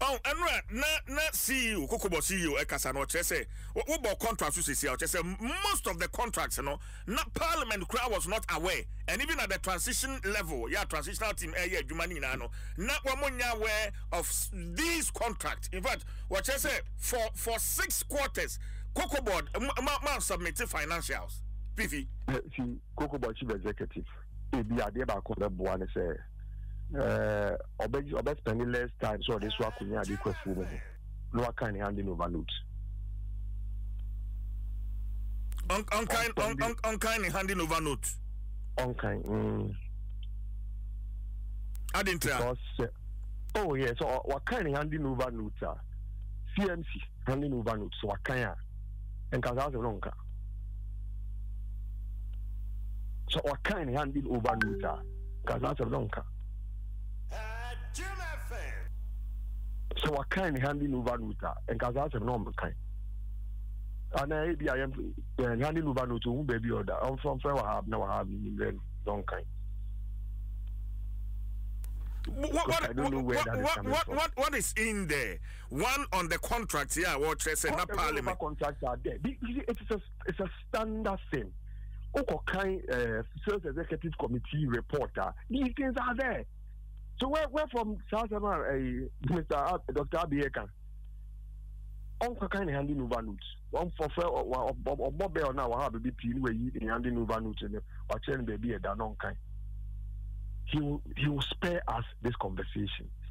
Oh, and na CEO, Kokobo CEO, Ekasano, Chese, what about contracts you see? Most of the contracts, not Parliament crowd was not aware, and even at the transition level, transitional team, Jumani, not one aware of these contracts. In fact, what I say for 6 quarters, Kokobo submitted financials. Pifi. See, Kokobo chief executive, be a day back on the board, say. Obey spending less time so this work we need to do. No kind handing over notes. Unkind handing over notes. Unkind. I didn't tell. Oh yes, so what kind of handing over notes are CMC handing over notes. So what kind and Kaza's wrong. So what kind of handing over notes are Kaza's wrong. So what kind of handing over Nuta and Kazas and normal kind. And I am handing over to baby order. I'm from Fair have now have in long kind. What is in there? One on the contract, what I said, not Parliament. Contracts are there. It's a standard thing. Kind Sales Executive Committee reporter. These things are there. So we're from South America, Mr. Dr. Abieka. Uncle kind of handing over notes. One for Bob Bell now have a bit where you handing over notes and or telling baby a danon kind. He will spare us this conversation.